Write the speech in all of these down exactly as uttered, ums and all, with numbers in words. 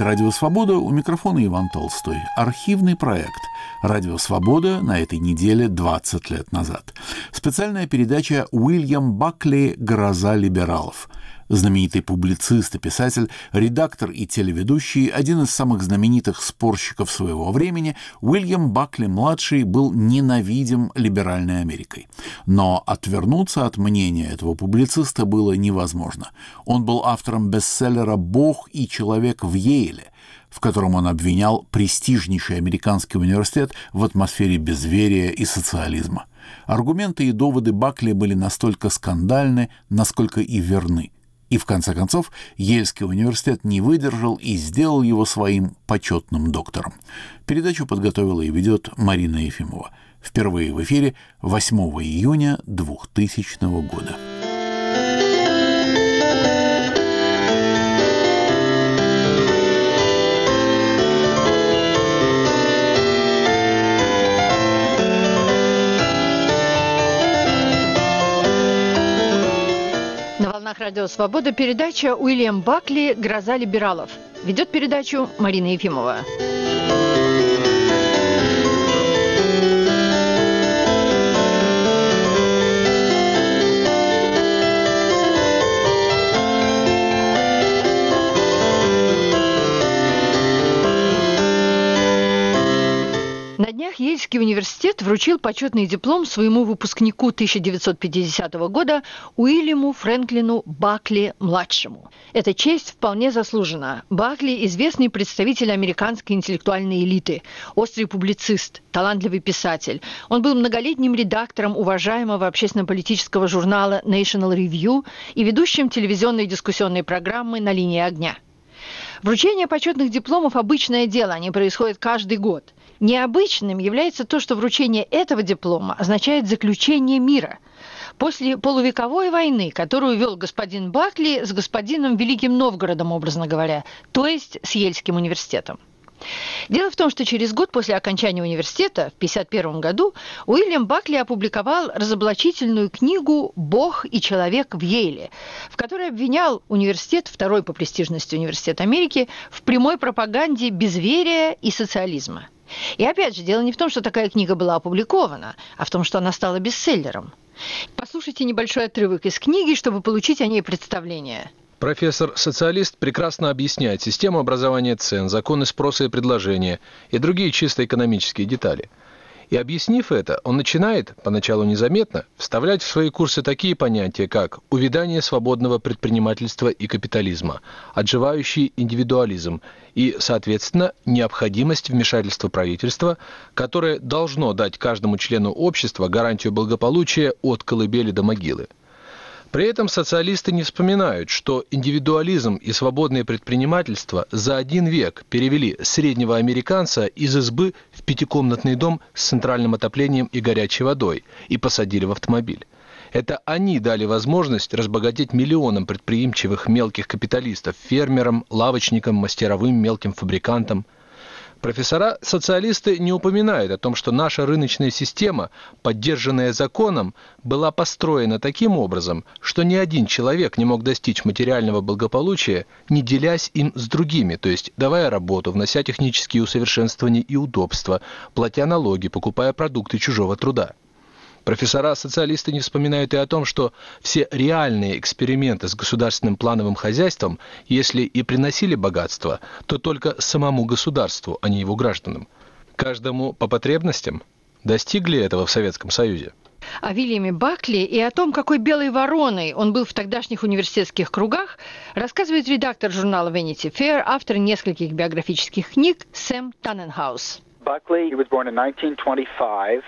Это «Радио Свобода», у микрофона Иван Толстой. Архивный проект «Радио Свобода» на этой неделе двадцать лет назад. Специальная передача «Уильям Бакли. Гроза либералов». Знаменитый публицист и писатель, редактор и телеведущий, один из самых знаменитых спорщиков своего времени, Уильям Бакли-младший был ненавидим либеральной Америкой. Но отвернуться от мнения этого публициста было невозможно. Он был автором бестселлера «Бог и человек в Йейле», в котором он обвинял престижнейший американский университет в атмосфере безверия и социализма. Аргументы и доводы Бакли были настолько скандальны, насколько и верны. И в конце концов Йельский университет не выдержал и сделал его своим почетным доктором. Передачу подготовила и ведет Марина Ефимова. Впервые в эфире восьмого июня двухтысячного года. Радио Свобода, передача «Уильям Бакли. Гроза либералов». Ведет передачу Марина Ефимова. На днях Йельский университет вручил почетный диплом своему выпускнику тысяча девятьсот пятидесятого года Уильяму Фрэнклину Бакли-младшему. Эта честь вполне заслужена. Бакли – известный представитель американской интеллектуальной элиты, острый публицист, талантливый писатель. Он был многолетним редактором уважаемого общественно-политического журнала National Review и ведущим телевизионной дискуссионной программы «На линии огня». Вручение почетных дипломов – обычное дело, они происходят каждый год. Необычным является то, что вручение этого диплома означает заключение мира. После полувековой войны, которую вел господин Бакли с господином Великим Новгородом, образно говоря, то есть с Йельским университетом. Дело в том, что через год после окончания университета, в тысяча девятьсот пятьдесят первом году, Уильям Бакли опубликовал разоблачительную книгу «Бог и человек в Йейле», в которой обвинял университет, второй по престижности университет Америки, в прямой пропаганде безверия и социализма. И опять же, дело не в том, что такая книга была опубликована, а в том, что она стала бестселлером. Послушайте небольшой отрывок из книги, чтобы получить о ней представление. Профессор-социалист прекрасно объясняет систему образования цен, законы спроса и предложения и другие чисто экономические детали. И объяснив это, он начинает, поначалу незаметно, вставлять в свои курсы такие понятия, как увядание свободного предпринимательства и капитализма, отживающий индивидуализм и, соответственно, необходимость вмешательства правительства, которое должно дать каждому члену общества гарантию благополучия от колыбели до могилы. При этом социалисты не вспоминают, что индивидуализм и свободное предпринимательство за один век перевели среднего американца из избы в пятикомнатный дом с центральным отоплением и горячей водой и посадили в автомобиль. Это они дали возможность разбогатеть миллионам предприимчивых мелких капиталистов, фермерам, лавочникам, мастеровым, мелким фабрикантам. Профессора-социалисты не упоминают о том, что наша рыночная система, поддержанная законом, была построена таким образом, что ни один человек не мог достичь материального благополучия, не делясь им с другими, то есть давая работу, внося технические усовершенствования и удобства, платя налоги, покупая продукты чужого труда. Профессора-социалисты не вспоминают и о том, что все реальные эксперименты с государственным плановым хозяйством, если и приносили богатство, то только самому государству, а не его гражданам. Каждому по потребностям. Достигли этого в Советском Союзе. О Уильяме Бакли и о том, какой белой вороной он был в тогдашних университетских кругах, рассказывает редактор журнала Vanity Fair, автор нескольких биографических книг Сэм Таненхаус. Бакли was born in nineteen twenty-five.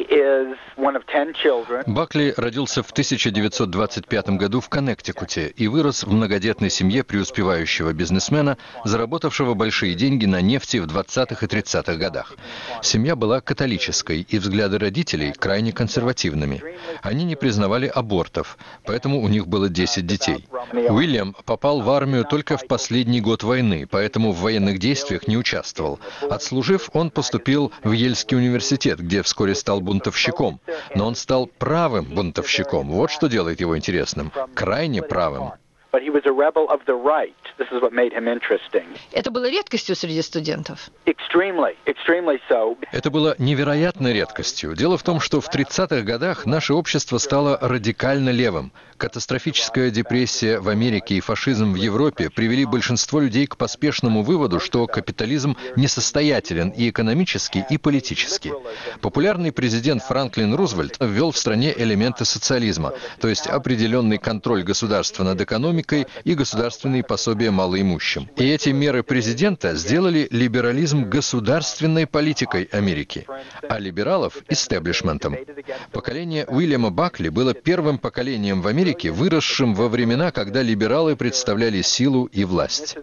Бакли родился в тысяча девятьсот двадцать пятом году в Коннектикуте и вырос в многодетной семье преуспевающего бизнесмена, заработавшего большие деньги на нефти в двадцатых и тридцатых годах. Семья была католической, и взгляды родителей крайне консервативными. Они не признавали абортов, поэтому у них было десять детей. Уильям попал в армию только в последний год войны, поэтому в военных действиях не участвовал. Отслужив, он поступил в Йельский университет, где вскоре стал бунтовщиком. Но он стал правым бунтовщиком. Вот что делает его интересным. Крайне правым. But he was a rebel of the right. This is what made him interesting. Это было редкостью среди студентов. Extremely, extremely so. Это было невероятной редкостью. Дело в том, что в тридцатых годах наше общество стало радикально левым. Катастрофическая депрессия в Америке и фашизм в Европе привели большинство людей к поспешному выводу, что капитализм несостоятелен и экономически, и политически. Популярный президент Франклин Рузвельт ввел в стране элементы социализма, то есть определенный контроль государства над экономикой и государственные пособия малоимущим. И эти меры президента сделали либерализм государственной политикой Америки, а либералов – истеблишментом. Поколение Уильяма Бакли было первым поколением в Америке, выросшим во времена, когда либералы представляли силу и власть.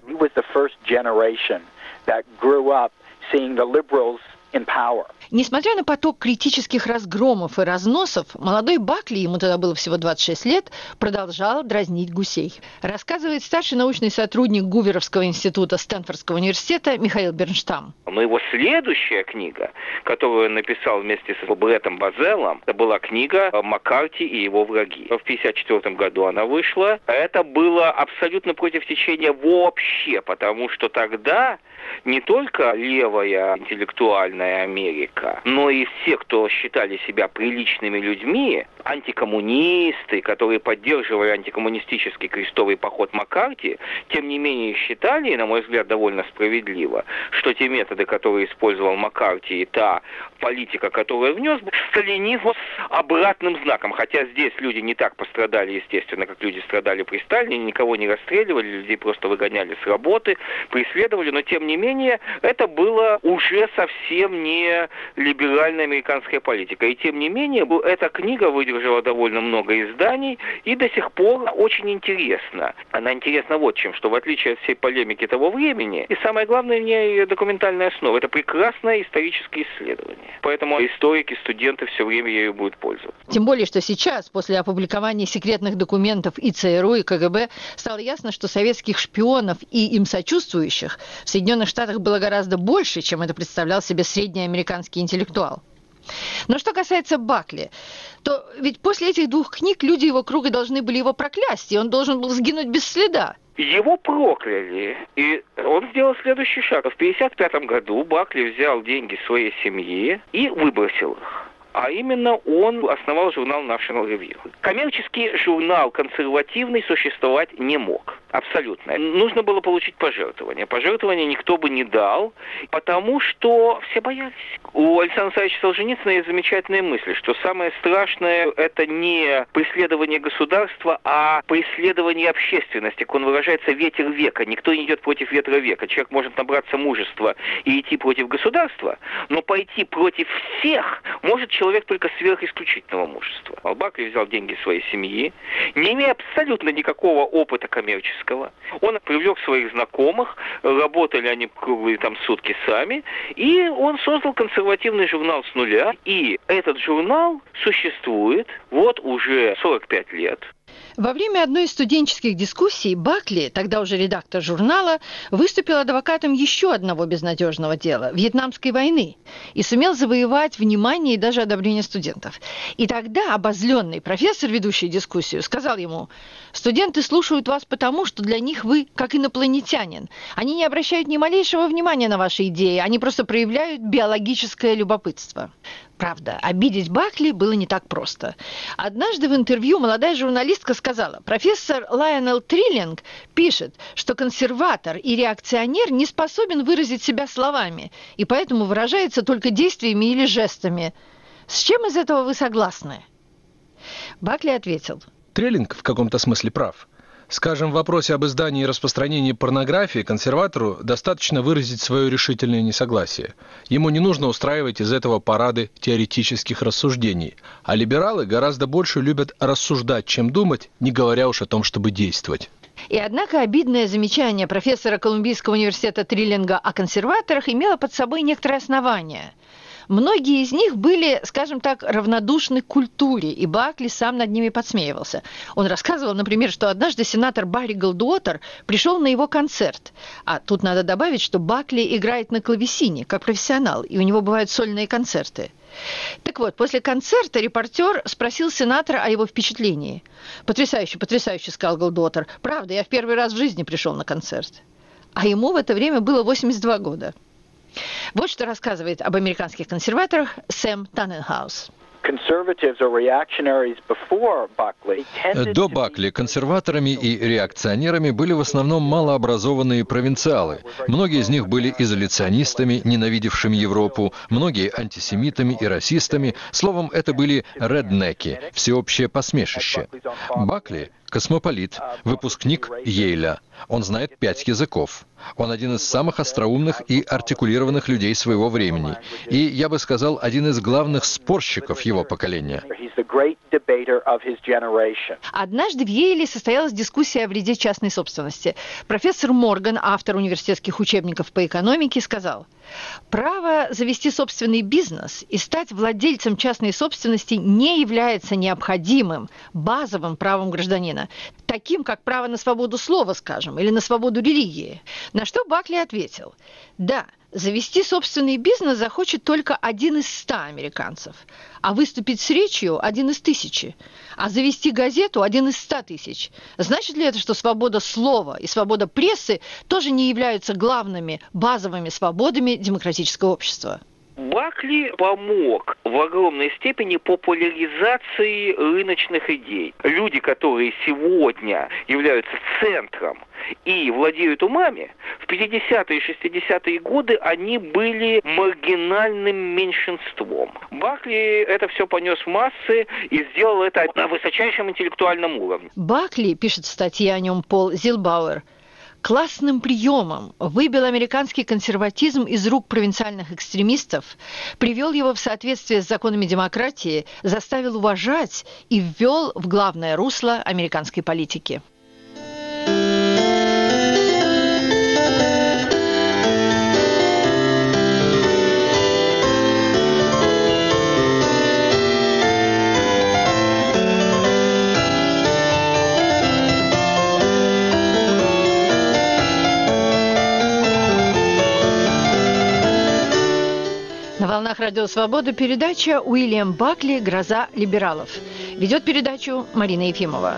Несмотря на поток критических разгромов и разносов, молодой Бакли, ему тогда было всего двадцать шесть лет, продолжал дразнить гусей. Рассказывает старший научный сотрудник Гуверовского института Стэнфордского университета Михаил Бернштам. Но его следующая книга, которую он написал вместе с Бреттом Базеллом, это была книга «Маккарти и его враги». В пятьдесят четвёртом году она вышла. Это было абсолютно против течения вообще, потому что тогда не только левая интеллектуальная Америка, но и все, кто считали себя приличными людьми, антикоммунисты, которые поддерживали антикоммунистический крестовый поход Маккарти, тем не менее считали, и, на мой взгляд, довольно справедливо, что те методы, которые использовал Маккарти, и та политика, которую внес, сталинизм с обратным знаком. Хотя здесь люди не так пострадали, естественно, как люди страдали при Сталине, никого не расстреливали, людей просто выгоняли с работы, преследовали, но тем не менее это было уже совсем не либеральная американская политика. И тем не менее эта книга выдержала довольно много изданий и до сих пор очень интересна. Она интересна вот чем, что в отличие от всей полемики того времени, и самое главное в ней ее документальная основа, это прекрасное историческое исследование. Поэтому историки, студенты все время ею будут пользоваться. Тем более, что сейчас, после опубликования секретных документов и ЦРУ, и КГБ, стало ясно, что советских шпионов и им сочувствующих в Соединенных Штатах было гораздо больше, чем это представлял себе средний американский интеллектуал. Но что касается Бакли, то ведь после этих двух книг люди его круга должны были его проклясть, и он должен был сгинуть без следа. Его прокляли, и он сделал следующий шаг. В пятьдесят пятом году Бакли взял деньги своей семьи и выбросил их. А именно он основал журнал National Review. Коммерческий журнал консервативный существовать не мог. Абсолютно. Нужно было получить пожертвование. Пожертвования никто бы не дал, потому что все боялись. У Александра Александровича Солженицына есть замечательная мысль, что самое страшное – это не преследование государства, а преследование общественности. Как он выражается, ветер века. Никто не идет против ветра века. Человек может набраться мужества и идти против государства, но пойти против всех может человек только сверхисключительного мужества. Бакли взял деньги своей семьи, не имея абсолютно никакого опыта коммерческого. Он привлек своих знакомых, работали они круглые там сутки сами, и он создал консервативный журнал с нуля. И этот журнал существует вот уже сорок пять лет. Во время одной из студенческих дискуссий Бакли, тогда уже редактор журнала, выступил адвокатом еще одного безнадежного дела – Вьетнамской войны, и сумел завоевать внимание и даже одобрение студентов. И тогда обозленный профессор, ведущий дискуссию, сказал ему: «Студенты слушают вас потому, что для них вы как инопланетянин. Они не обращают ни малейшего внимания на ваши идеи, они просто проявляют биологическое любопытство». Правда, обидеть Бакли было не так просто. Однажды в интервью молодая журналистка сказала: профессор Лайонел Триллинг пишет, что консерватор и реакционер не способен выразить себя словами, и поэтому выражается только действиями или жестами. С чем из этого вы согласны? Бакли ответил: Триллинг в каком-то смысле прав. Скажем, в вопросе об издании и распространении порнографии консерватору достаточно выразить свое решительное несогласие. Ему не нужно устраивать из этого парады теоретических рассуждений. А либералы гораздо больше любят рассуждать, чем думать, не говоря уж о том, чтобы действовать. И однако обидное замечание профессора Колумбийского университета Триллинга о консерваторах имело под собой некоторое основание. Многие из них были, скажем так, равнодушны к культуре, и Бакли сам над ними подсмеивался. Он рассказывал, например, что однажды сенатор Барри Голдуотер пришел на его концерт. А тут надо добавить, что Бакли играет на клавесине, как профессионал, и у него бывают сольные концерты. Так вот, после концерта репортер спросил сенатора о его впечатлении. «Потрясающе, потрясающе», — сказал Голдуотер. «Правда, я в первый раз в жизни пришел на концерт». А ему в это время было восемьдесят два года. Вот что рассказывает об американских консерваторах Сэм Таненхаус. До Бакли консерваторами и реакционерами были в основном малообразованные провинциалы. Многие из них были изоляционистами, ненавидевшими Европу, многие антисемитами и расистами. Словом, это были реднеки, всеобщее посмешище. Бакли – космополит, выпускник Йейля. Он знает пять языков. Он один из самых остроумных и артикулированных людей своего времени. И, я бы сказал, один из главных спорщиков его поколения. Однажды в Йейле состоялась дискуссия о вреде частной собственности. Профессор Морган, автор университетских учебников по экономике, сказал: «Право завести собственный бизнес и стать владельцем частной собственности не является необходимым, базовым правом гражданина, таким как право на свободу слова, скажем, или на свободу религии». На что Бакли ответил: «Да, завести собственный бизнес захочет только один из ста американцев, а выступить с речью – один из тысячи, а завести газету – один из ста тысяч. Значит ли это, что свобода слова и свобода прессы тоже не являются главными базовыми свободами демократического общества?» Бакли помог в огромной степени популяризации рыночных идей. Люди, которые сегодня являются центром и владеют умами, в пятидесятые и шестидесятые годы они были маргинальным меньшинством. Бакли это все понес в массы и сделал это на высочайшем интеллектуальном уровне. Бакли, пишет в статье о нем Пол Зилбауэр, классным приемом выбил американский консерватизм из рук провинциальных экстремистов, привел его в соответствие с законами демократии, заставил уважать и ввел в главное русло американской политики. На волнах Радио Свобода передача «Уильям Бакли. Гроза либералов». Ведет передачу Марина Ефимова.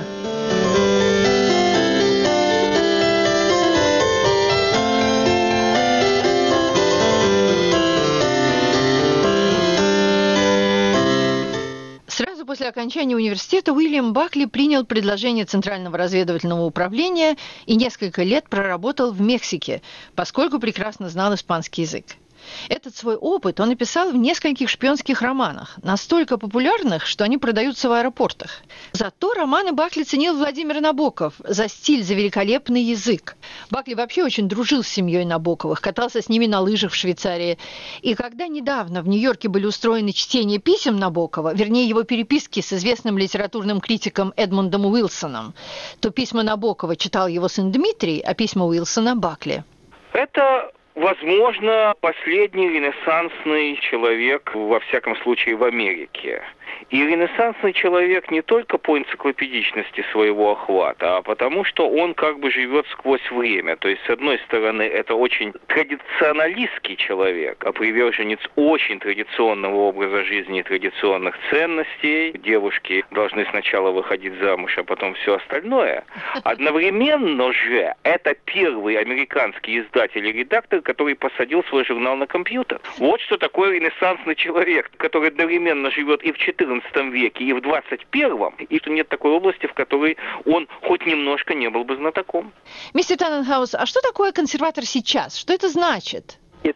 Сразу после окончания университета Уильям Бакли принял предложение Центрального разведывательного управления и несколько лет проработал в Мексике, поскольку прекрасно знал испанский язык. Этот свой опыт он описал в нескольких шпионских романах, настолько популярных, что они продаются в аэропортах. Зато романы Бакли ценил Владимир Набоков за стиль, за великолепный язык. Бакли вообще очень дружил с семьей Набоковых, катался с ними на лыжах в Швейцарии. И когда недавно в Нью-Йорке были устроены чтения писем Набокова, вернее его переписки с известным литературным критиком Эдмундом Уилсоном, то письма Набокова читал его сын Дмитрий, а письма Уилсона – Бакли. Это... возможно, последний ренессансный человек, во всяком случае, в Америке. И ренессансный человек не только по энциклопедичности своего охвата, а потому что он как бы живет сквозь время. То есть, с одной стороны, это очень традиционалистский человек, а приверженец очень традиционного образа жизни и традиционных ценностей. Девушки должны сначала выходить замуж, а потом все остальное. Одновременно же это первый американский издатель и редактор, который посадил свой журнал на компьютер. Вот что такое ренессансный человек, который одновременно живет и в четырнадцатом веке, и в двадцать первом, и что нет такой области, в которой он хоть немножко не был бы знатоком. Мистер Таненхаус, а что такое консерватор сейчас? Что это значит?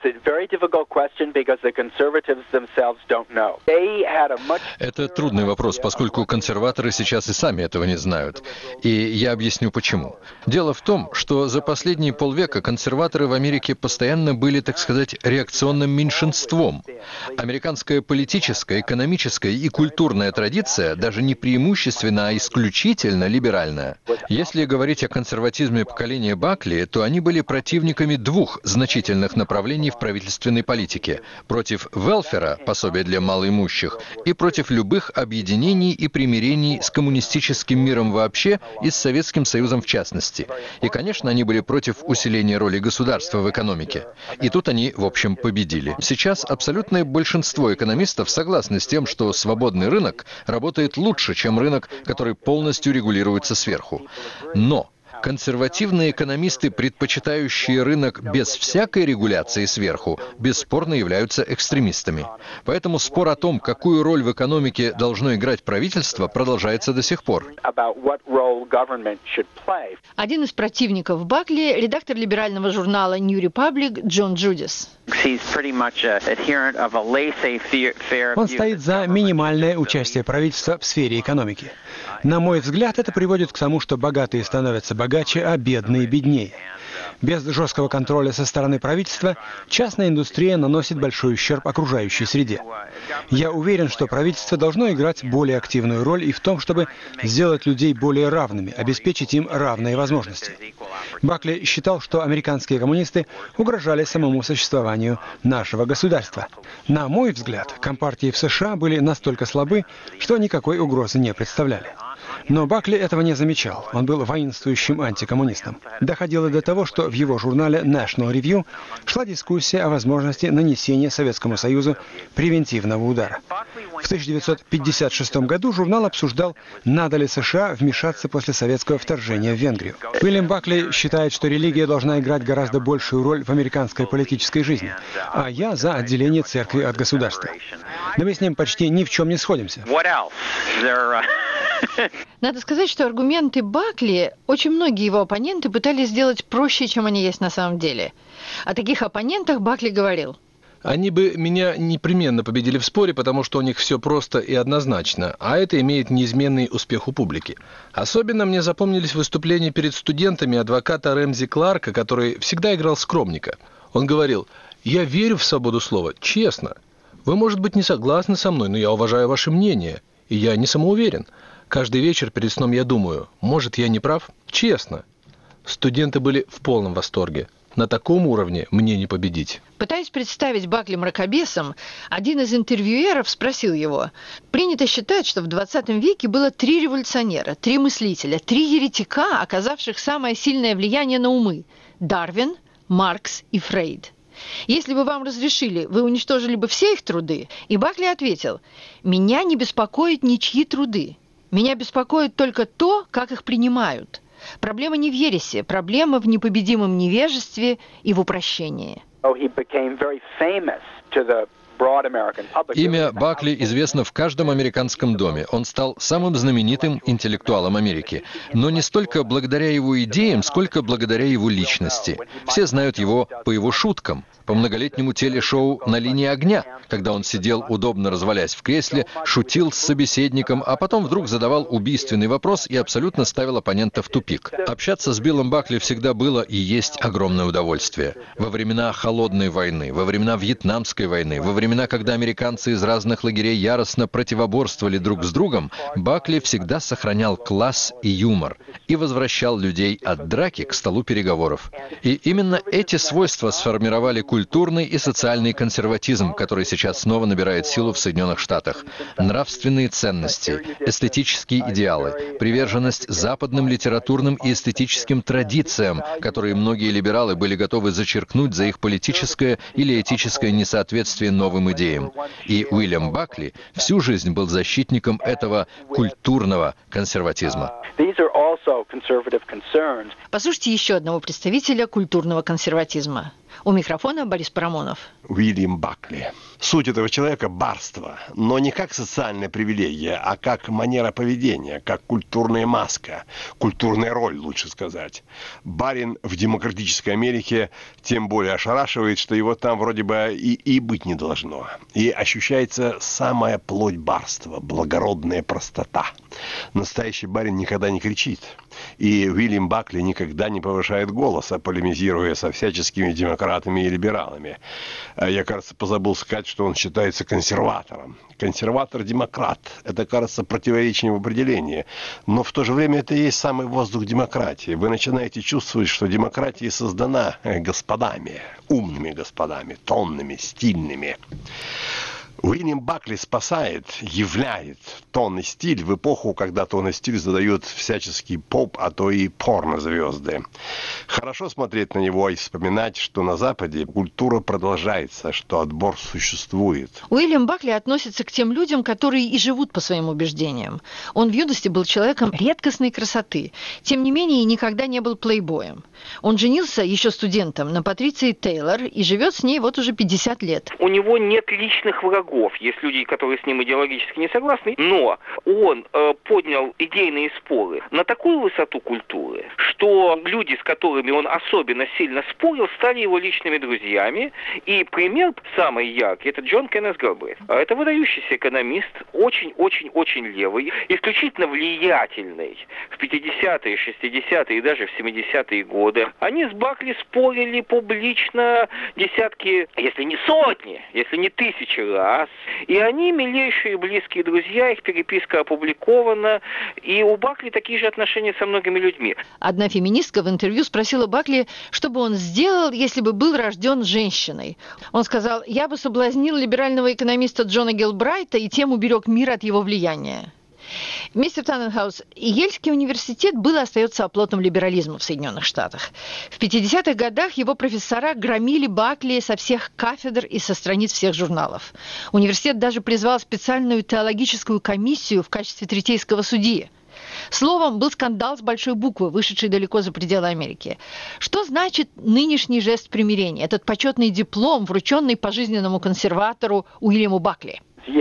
Это трудный вопрос, поскольку консерваторы сейчас и сами этого не знают. И я объясню почему. Дело в том, что за последние полвека консерваторы в Америке постоянно были, так сказать, реакционным меньшинством. Американская политическая, экономическая и культурная традиция даже не преимущественно, а исключительно либеральная. Если говорить о консерватизме поколения Бакли, то они были противниками двух значительных направлений направлений в правительственной политике, против велфера, пособия для малоимущих, и против любых объединений и примирений с коммунистическим миром вообще и с Советским Союзом в частности. И, конечно, они были против усиления роли государства в экономике. И тут они, в общем, победили. Сейчас абсолютное большинство экономистов согласны с тем, что свободный рынок работает лучше, чем рынок, который полностью регулируется сверху. Но консервативные экономисты, предпочитающие рынок без всякой регуляции сверху, бесспорно являются экстремистами. Поэтому спор о том, какую роль в экономике должно играть правительство, продолжается до сих пор. Один из противников Бакли – редактор либерального журнала New Republic Джон Джудис. Он стоит за минимальное участие правительства в сфере экономики. На мой взгляд, это приводит к тому, что богатые становятся богаче, а бедные беднее. Без жесткого контроля со стороны правительства частная индустрия наносит большой ущерб окружающей среде. Я уверен, что правительство должно играть более активную роль и в том, чтобы сделать людей более равными, обеспечить им равные возможности. Бакли считал, что американские коммунисты угрожали самому существованию нашего государства. На мой взгляд, компартии в США были настолько слабы, что никакой угрозы не представляли. Но Бакли этого не замечал. Он был воинствующим антикоммунистом. Доходило до того, что в его журнале National Review шла дискуссия о возможности нанесения Советскому Союзу превентивного удара. В тысяча девятьсот пятьдесят шестом году журнал обсуждал, надо ли США вмешаться после советского вторжения в Венгрию. Уильям Бакли считает, что религия должна играть гораздо большую роль в американской политической жизни, а я за отделение церкви от государства. Но мы с ним почти ни в чем не сходимся. Надо сказать, что аргументы Бакли очень многие его оппоненты пытались сделать проще, чем они есть на самом деле. О таких оппонентах Бакли говорил: они бы меня непременно победили в споре, потому что у них все просто и однозначно, а это имеет неизменный успех у публики. Особенно мне запомнились выступления перед студентами адвоката Рэмзи Кларка, который всегда играл скромника. Он говорил: «Я верю в свободу слова, честно. Вы, может быть, не согласны со мной, но я уважаю ваше мнение, и я не самоуверен. Каждый вечер перед сном я думаю, может, я не прав? Честно». Студенты были в полном восторге. На таком уровне мне не победить. Пытаясь представить Бакли мракобесом, один из интервьюеров спросил его: принято считать, что в двадцатом веке было три революционера, три мыслителя, три еретика, оказавших самое сильное влияние на умы – Дарвин, Маркс и Фрейд. Если бы вам разрешили, вы уничтожили бы все их труды? И Бакли ответил: меня не беспокоят ничьи труды. Меня беспокоит только то, как их принимают. Проблема не в ересе, проблема в непобедимом невежестве и в упрощении. Имя Бакли известно в каждом американском доме. Он стал самым знаменитым интеллектуалом Америки. Но не столько благодаря его идеям, сколько благодаря его личности. Все знают его по его шуткам, по многолетнему телешоу «На линии огня», когда он сидел, удобно развалясь в кресле, шутил с собеседником, а потом вдруг задавал убийственный вопрос и абсолютно ставил оппонента в тупик. Общаться с Биллом Бакли всегда было и есть огромное удовольствие. Во времена Холодной войны, во времена Вьетнамской войны, во времена, когда американцы из разных лагерей яростно противоборствовали друг с другом, Бакли всегда сохранял класс и юмор и возвращал людей от драки к столу переговоров. И именно эти свойства сформировали культурный и социальный консерватизм, который сейчас снова набирает силу в Соединенных Штатах. Нравственные ценности, эстетические идеалы, приверженность западным литературным и эстетическим традициям, которые многие либералы были готовы зачеркнуть за их политическое или этическое несоответствие новым идеям. И Уильям Бакли всю жизнь был защитником этого культурного консерватизма. Послушайте еще одного представителя культурного консерватизма. У микрофона Борис Парамонов. Уильям Бакли. Суть этого человека – барство, но не как социальная привилегия, а как манера поведения, как культурная маска, культурная роль, лучше сказать. Барин в демократической Америке тем более ошарашивает, что его там вроде бы и, и быть не должно. И ощущается самая плоть барства, благородная простота. Настоящий барин никогда не кричит. И Уильям Бакли никогда не повышает голоса, полемизируя со всяческими демократами и либералами. Я, кажется, позабыл сказать, говорят, что он считается консерватором. Консерватор-демократ. Это, кажется, противоречие в определении. Но в то же время это и есть самый воздух демократии. Вы начинаете чувствовать, что демократия создана господами, умными господами, тонными, стильными. Уильям Бакли спасает, являет тон и стиль в эпоху, когда тон и стиль задают всяческий поп, а то и порнозвезды. Хорошо смотреть на него и вспоминать, что на Западе культура продолжается, что отбор существует. Уильям Бакли относится к тем людям, которые и живут по своим убеждениям. Он в юности был человеком редкостной красоты, тем не менее никогда не был плейбоем. Он женился еще студентом на Патриции Тейлор и живет с ней вот уже пятьдесят лет. У него нет личных врагов. Есть люди, которые с ним идеологически не согласны, но он э, поднял идейные споры на такую высоту культуры, что люди, с которыми он особенно сильно спорил, стали его личными друзьями. И пример самый яркий – это Джон Кеннет Гэлбрэйт. Это выдающийся экономист, очень-очень-очень левый, исключительно влиятельный в пятидесятые, шестидесятые и даже в семидесятые годы. Они с Бакли спорили публично десятки, если не сотни, если не тысячи раз. И они милейшие и близкие друзья, их переписка опубликована, и у Бакли такие же отношения со многими людьми. Одна феминистка в интервью спросила Бакли, что бы он сделал, если бы был рожден женщиной. Он сказал: «Я бы соблазнил либерального экономиста Джона Гилбрайта и тем уберег мир от его влияния». Мистер Таненхаус, Ельский университет был и остается оплотом либерализма в Соединенных Штатах. В пятидесятых годах его профессора громили Бакли со всех кафедр и со страниц всех журналов. Университет даже призвал специальную теологическую комиссию в качестве третейского судьи. Словом, был скандал с большой буквы, вышедший далеко за пределы Америки. Что значит нынешний жест примирения, этот почетный диплом, врученный пожизненному консерватору Уильяму Бакли?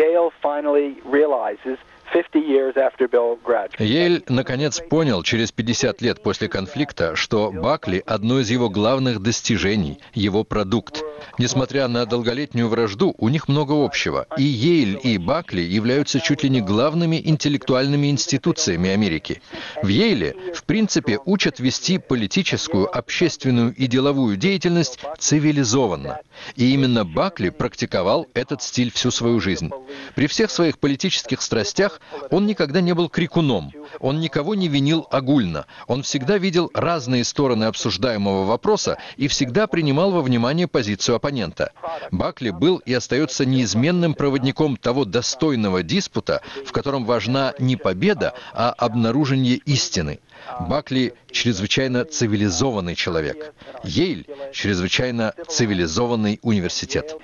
Йейль, наконец, понял через пятьдесят лет после конфликта, что Бакли – одно из его главных достижений, его продукт. Несмотря на долголетнюю вражду, у них много общего. И Йейль, и Бакли являются чуть ли не главными интеллектуальными институциями Америки. В Йейле, в принципе, учат вести политическую, общественную и деловую деятельность цивилизованно. И именно Бакли практиковал этот стиль всю свою жизнь. При всех своих политических страстях он никогда не был крикуном, он никого не винил огульно, он всегда видел разные стороны обсуждаемого вопроса и всегда принимал во внимание позицию оппонента. Бакли был и остается неизменным проводником того достойного диспута, в котором важна не победа, а обнаружение истины. Бакли – чрезвычайно цивилизованный человек. Йейль – чрезвычайно цивилизованный университет.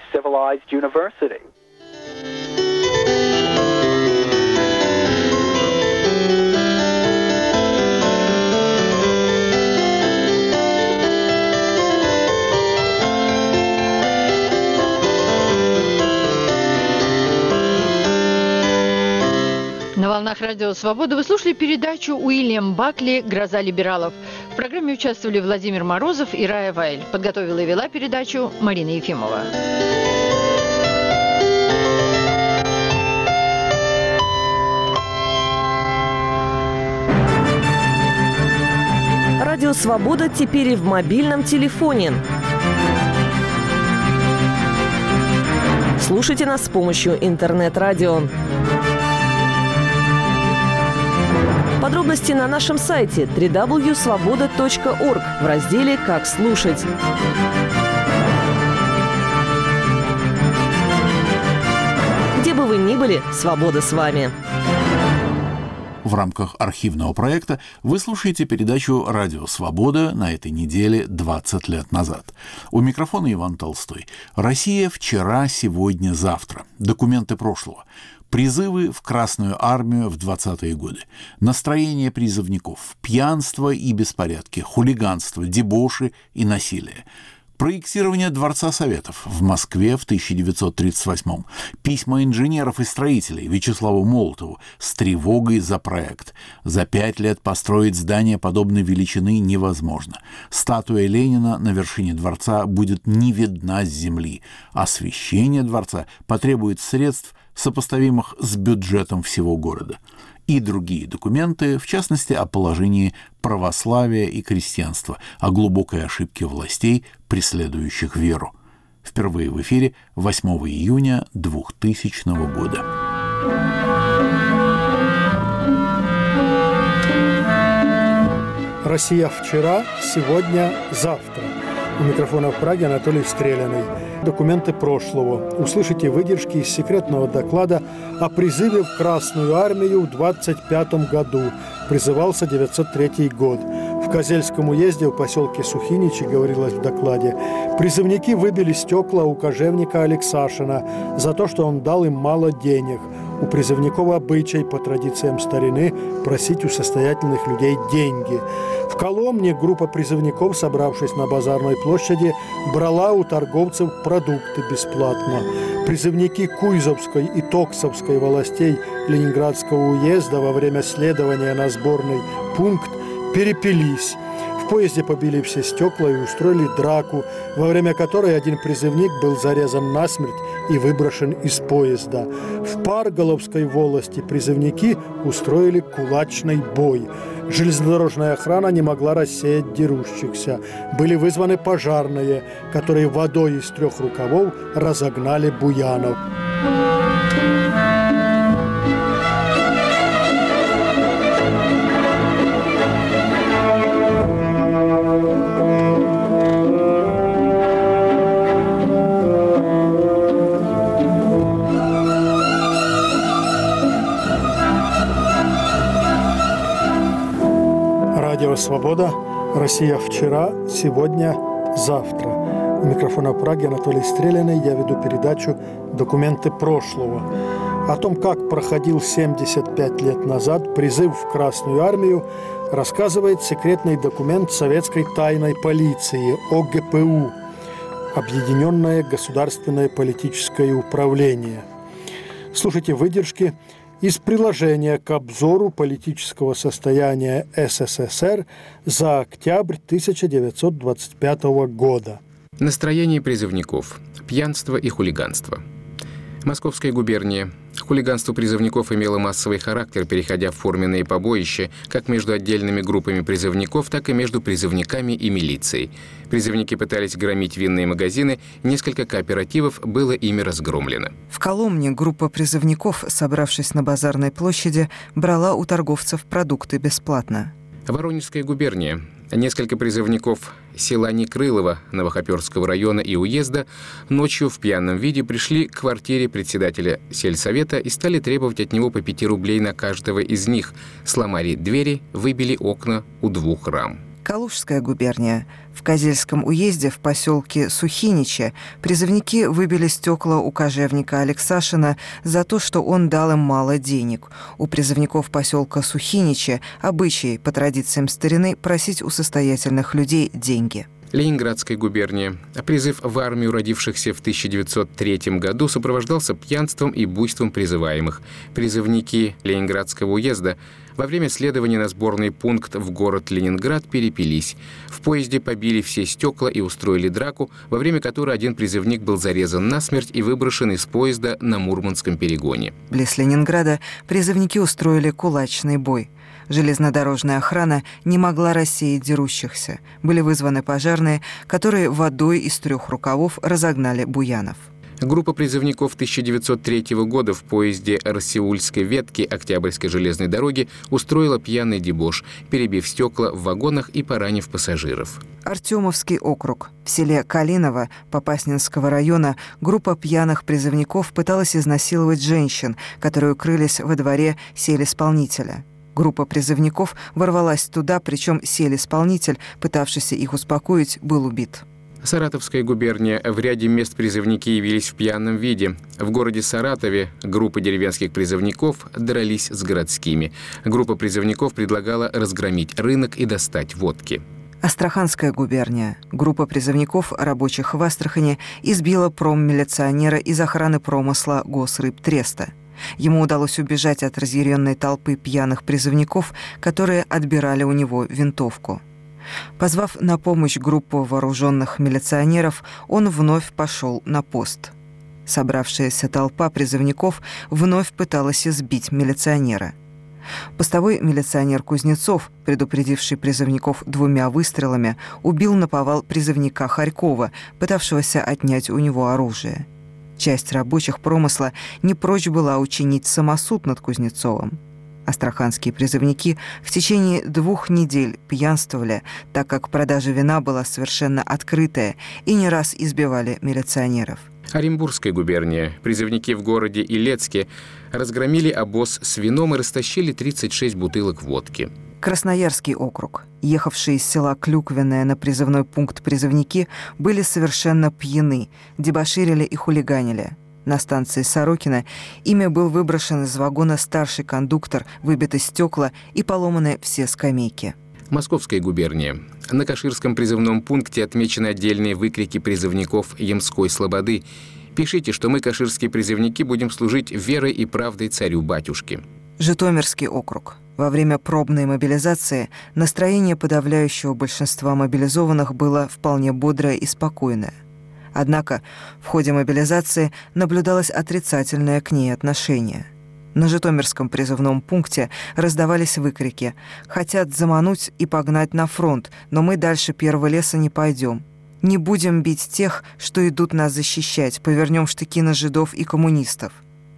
На волнах Радио Свобода вы слушали передачу «Уильям Бакли. Гроза либералов». В программе участвовали Владимир Морозов и Рая Вайль. Подготовила и вела передачу Марина Ефимова. Радио Свобода теперь и в мобильном телефоне. Слушайте нас с помощью интернет-радио. Подробности на нашем сайте дабл ю дабл ю дабл ю точка свобода точка орг в разделе «Как слушать». Где бы вы ни были, свобода с вами. В рамках архивного проекта вы слушаете передачу «Радио Свобода» на этой неделе двадцать лет назад. У микрофона Иван Толстой. Россия вчера, сегодня, завтра. Документы прошлого. Призывы в Красную армию в двадцатые годы. Настроение призывников. Пьянство и беспорядки. Хулиганство, дебоши и насилие. Проектирование Дворца Советов в Москве в тысяча девятьсот тридцать восьмом. Письма инженеров и строителей Вячеславу Молотову с тревогой за проект. За пять лет построить здание подобной величины невозможно. Статуя Ленина на вершине дворца будет не видна с земли. Освещение дворца потребует средств, сопоставимых с бюджетом всего города. И другие документы, в частности, о положении православия и крестьянства, о глубокой ошибке властей, преследующих веру. впервые в эфире восьмого июня двухтысячного года. Россия вчера, сегодня, завтра. У микрофона в Праге Анатолий Стреляный. Документы прошлого. Услышите выдержки из секретного доклада о призыве в Красную армию в двадцать пятом году. Призывался девятьсот третий год. В Козельском уезде в поселке Сухиничи, говорилось в докладе, призывники выбили стекла у кожевника Алексашина за то, что он дал им мало денег. У призывников обычай, по традициям старины, просить у состоятельных людей деньги. В Коломне группа призывников, собравшись на базарной площади, брала у торговцев продукты бесплатно. Призывники Куйзовской и Токсовской властей Ленинградского уезда во время следования на сборный пункт перепились. В поезде побили все стекла и устроили драку, во время которой один призывник был зарезан насмерть и выброшен из поезда. В Парголовской волости призывники устроили кулачный бой. Железнодорожная охрана не могла рассеять дерущихся. Были вызваны пожарные, которые водой из трех рукавов разогнали буянов. Радио «Свобода». Россия вчера, сегодня, завтра. У микрофона в Праге Анатолий Стреляный. Я веду передачу «Документы прошлого». О том, как проходил семьдесят пять лет назад призыв в Красную армию, рассказывает секретный документ советской тайной полиции О Г П У – Объединенное государственное политическое управление. Слушайте выдержки из приложения к обзору политического состояния С С С Р за октябрь тысяча девятьсот двадцать пятого года. Настроение призывников. Пьянство и хулиганство. Московская губерния. Хулиганство призывников имело массовый характер, переходя в форменные побоища как между отдельными группами призывников, так и между призывниками и милицией. Призывники пытались громить винные магазины, несколько кооперативов было ими разгромлено. В Коломне группа призывников, собравшись на базарной площади, брала у торговцев продукты бесплатно. Воронежская губерния. Несколько призывников села Некрылово Новохоперского района и уезда ночью в пьяном виде пришли к квартире председателя сельсовета и стали требовать от него по пяти рублей на каждого из них. Сломали двери, выбили окна у двух рам. Калужская губерния. В Козельском уезде в поселке Сухиничи призывники выбили стекла у кожевника Алексашина за то, что он дал им мало денег. У призывников поселка Сухиничи обычай, по традициям старины, просить у состоятельных людей деньги. Ленинградская губерния. Призыв в армию родившихся в тысяча девятьсот третьем году сопровождался пьянством и буйством призываемых. Призывники Ленинградского уезда во время следования на сборный пункт в город Ленинград перепились. В поезде побили все стекла и устроили драку, во время которой один призывник был зарезан насмерть и выброшен из поезда на Мурманском перегоне. Близ Ленинграда призывники устроили кулачный бой. Железнодорожная охрана не могла рассеять дерущихся. Были вызваны пожарные, которые водой из трех рукавов разогнали буянов. Группа призывников тысяча девятьсот третьего года в поезде Арсеульской ветки Октябрьской железной дороги устроила пьяный дебош, перебив стекла в вагонах и поранив пассажиров. Артемовский округ. В селе Калиново Попаснинского района группа пьяных призывников пыталась изнасиловать женщин, которые укрылись во дворе сельисполнителя. Группа призывников ворвалась туда, причем сельисполнитель, пытавшийся их успокоить, был убит. Саратовская губерния. В ряде мест призывники явились в пьяном виде. В городе Саратове группа деревенских призывников дрались с городскими. Группа призывников предлагала разгромить рынок и достать водки. Астраханская губерния. Группа призывников, рабочих в Астрахани, избила проммилиционера из охраны промысла Госрыбтреста. Ему удалось убежать от разъяренной толпы пьяных призывников, которые отбирали у него винтовку. Позвав на помощь группу вооруженных милиционеров, он вновь пошел на пост. Собравшаяся толпа призывников вновь пыталась избить милиционера. Постовой милиционер Кузнецов, предупредивший призывников двумя выстрелами, убил наповал призывника Харькова, пытавшегося отнять у него оружие. Часть рабочих промысла не прочь была учинить самосуд над Кузнецовым. Астраханские призывники в течение двух недель пьянствовали, так как продажа вина была совершенно открытая, и не раз избивали милиционеров. Оренбургская губерния. Призывники в городе Илецке разгромили обоз с вином и растащили тридцать шесть бутылок водки. Красноярский округ. Ехавшие из села Клюквенное на призывной пункт призывники были совершенно пьяны, дебоширили и хулиганили. На станции Сорокина ими был выброшен из вагона старший кондуктор, выбиты стекла и поломаны все скамейки. Московская губерния. На Каширском призывном пункте отмечены отдельные выкрики призывников Ямской слободы. «Пишите, что мы, каширские призывники, будем служить верой и правдой царю-батюшке». Житомирский округ. Во время пробной мобилизации настроение подавляющего большинства мобилизованных было вполне бодрое и спокойное. Однако в ходе мобилизации наблюдалось отрицательное к ней отношение. На Житомирском призывном пункте раздавались выкрики: «Хотят замануть и погнать на фронт, но мы дальше первого леса не пойдем. Не будем бить тех, что идут нас защищать, повернем штыки на жидов и коммунистов.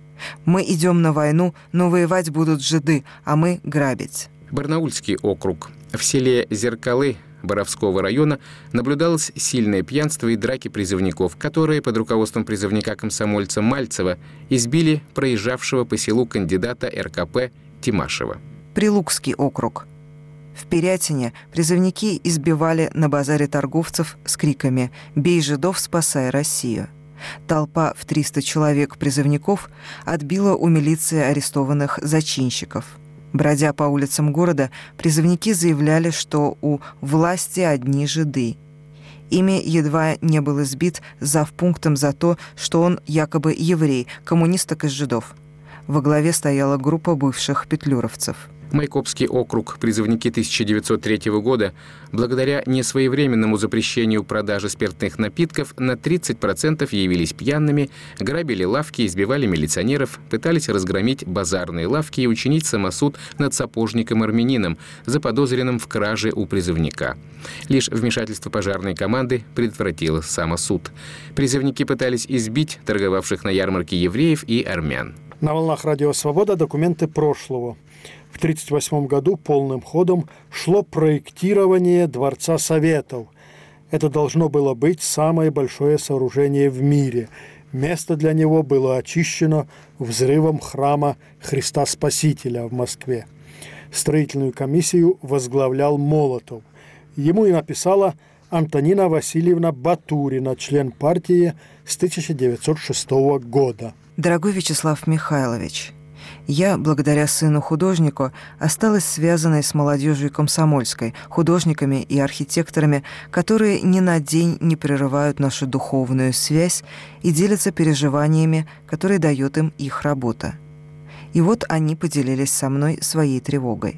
Мы идем на войну, но воевать будут жиды, а мы грабить». Барнаульский округ. В селе Зеркалы Боровского района наблюдалось сильное пьянство и драки призывников, которые под руководством призывника-комсомольца Мальцева избили проезжавшего по селу кандидата эр ка пэ Тимашева. Прилукский округ. В Пирятине призывники избивали на базаре торговцев с криками «Бей жидов, спасай Россию». Толпа в триста человек призывников отбила у милиции арестованных зачинщиков. Бродя по улицам города, призывники заявляли, что у власти одни жиды. Ими едва не был избит завпунктом за то, что он якобы еврей, коммунисток из жидов. Во главе стояла группа бывших петлюровцев. Майкопский округ. Призывники тысяча девятьсот третьего года, благодаря несвоевременному запрещению продажи спиртных напитков, на тридцать процентов явились пьяными, грабили лавки, избивали милиционеров, пытались разгромить базарные лавки и учинить самосуд над сапожником-армянином, заподозренным в краже у призывника. Лишь вмешательство пожарной команды предотвратило самосуд. Призывники пытались избить торговавших на ярмарке евреев и армян. На волнах Радио Свобода документы прошлого. В тысяча девятьсот тридцать восьмом году полным ходом шло проектирование Дворца Советов. Это должно было быть самое большое сооружение в мире. Место для него было очищено взрывом храма Христа Спасителя в Москве. Строительную комиссию возглавлял Молотов. Ему и написала Антонина Васильевна Батурина, член партии с тысяча девятьсот шестого года. Дорогой Вячеслав Михайлович, я, благодаря сыну-художнику, осталась связанной с молодежью комсомольской, художниками и архитекторами, которые ни на день не прерывают нашу духовную связь и делятся переживаниями, которые дает им их работа. И вот они поделились со мной своей тревогой.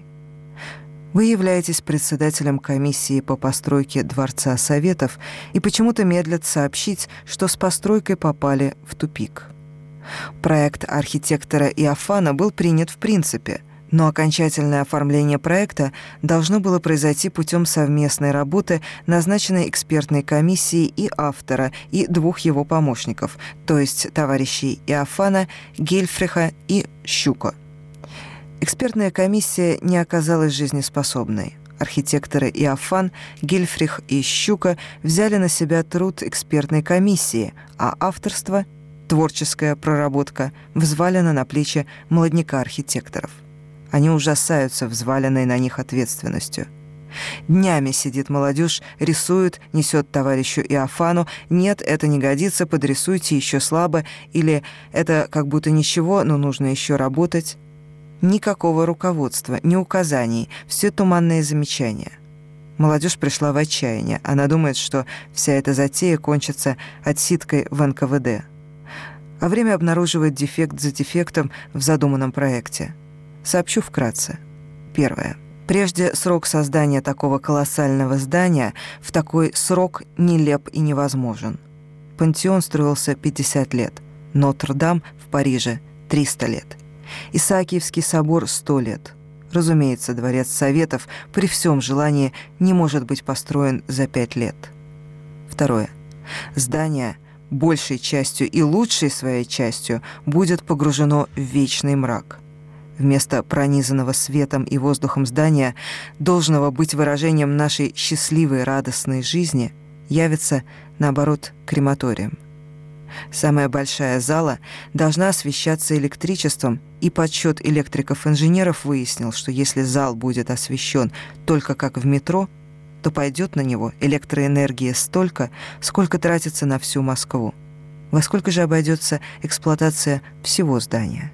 Вы являетесь председателем комиссии по постройке Дворца Советов и почему-то медлят сообщить, что с постройкой попали в тупик. Проект архитектора Иофана был принят в принципе, но окончательное оформление проекта должно было произойти путем совместной работы назначенной экспертной комиссией и автора, и двух его помощников, то есть товарищей Иофана, Гельфриха и Щука. Экспертная комиссия не оказалась жизнеспособной. Архитекторы Иофан, Гельфрих и Щука взяли на себя труд экспертной комиссии, а авторство – творческая проработка взвалена на плечи молодняка архитекторов. Они ужасаются взваленной на них ответственностью. Днями сидит молодежь, рисует, несет товарищу Иофану: «Нет, это не годится, подрисуйте еще слабо», или «это как будто ничего, но нужно еще работать». Никакого руководства, ни указаний, все туманные замечания. Молодежь пришла в отчаяние. Она думает, что вся эта затея кончится отсидкой в эн ка вэ дэ. А время обнаруживает дефект за дефектом в задуманном проекте. Сообщу вкратце. Первое. Прежде срок создания такого колоссального здания в такой срок нелеп и невозможен. Пантеон строился пятьдесят лет, Нотр-Дам в Париже – триста лет, Исаакиевский собор – сто лет. Разумеется, Дворец Советов при всем желании не может быть построен за пять лет. Второе. Здание большей частью и лучшей своей частью будет погружено в вечный мрак. Вместо пронизанного светом и воздухом здания, должного быть выражением нашей счастливой, радостной жизни, явится, наоборот, крематорием. Самая большая зала должна освещаться электричеством, и подсчет электриков-инженеров выяснил, что если зал будет освещен только как в метро, то пойдет на него электроэнергии столько, сколько тратится на всю Москву. Во сколько же обойдется эксплуатация всего здания?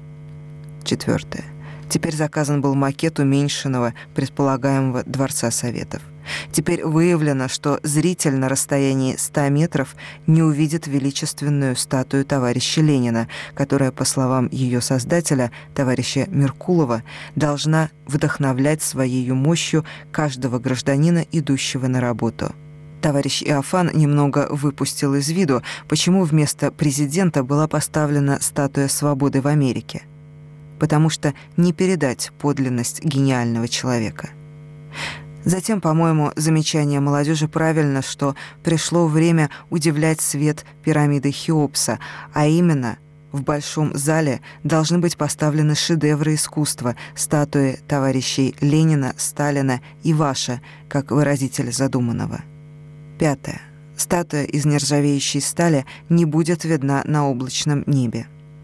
Четвертое. Теперь заказан был макет уменьшенного предполагаемого Дворца Советов. Теперь выявлено, что зритель на расстоянии ста метров не увидит величественную статую товарища Ленина, которая, по словам ее создателя, товарища Меркулова, должна вдохновлять своей мощью каждого гражданина, идущего на работу. Товарищ Иофан немного выпустил из виду, почему вместо президента была поставлена статуя свободы в Америке. Потому что не передать подлинность гениального человека. Затем, по-моему, замечание молодежи правильно, что пришло время удивлять свет пирамиды Хеопса, а именно в Большом зале должны быть поставлены шедевры искусства, статуи товарищей Ленина, Сталина и Ваша, как выразитель задуманного. Пятое. Статуя из нержавеющей стали не будет видна на облачном небе.